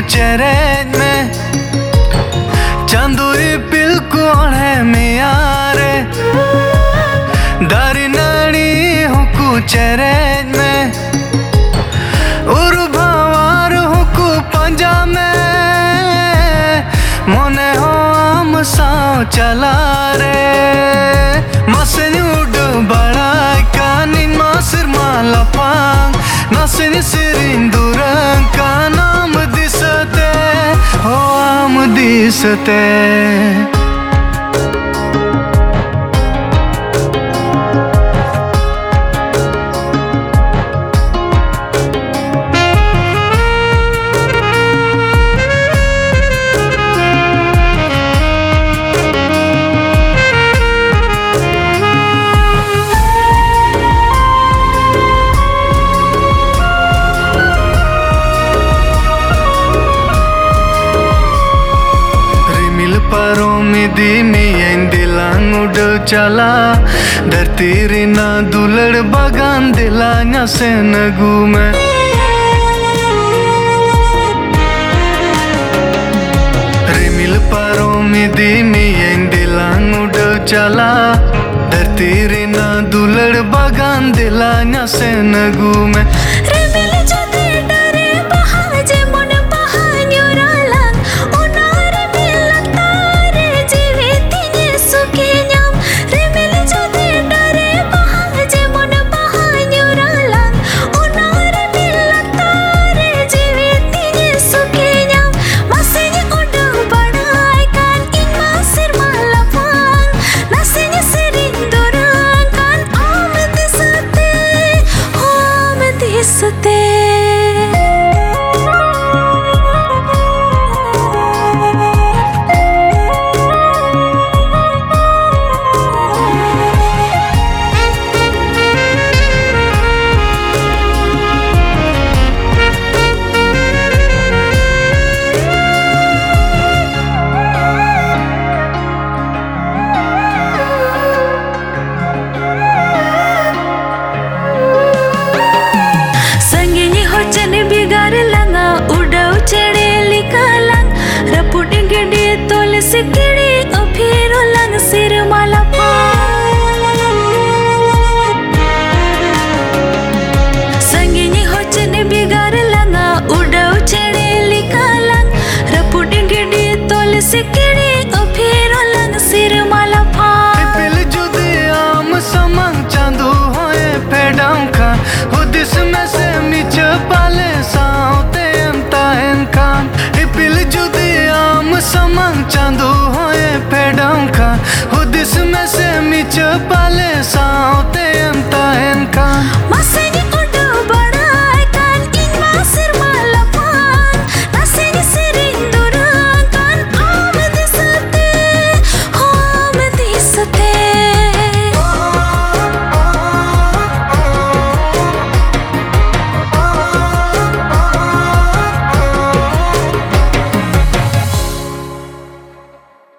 चेहरे में चांदुई पिलकुल है मियारे दारी नाड़ी हुकू चेहरे में उर्भावार हुकू पंजा में मोने हो आम साओ चला रे मसन उड़ बड़ा कानी मासर माला पांग नसन सिरिंदुरंग का नाम दिसते हो आम दिसते परों में दी में दिलांग उड़ चला धरती रिना दुलड़ बगान दिलाना से नगू में रिमिल परों में दी में दिलांग उड़ चला धरती रिना दुलड़ बगान दिलाना से नगू में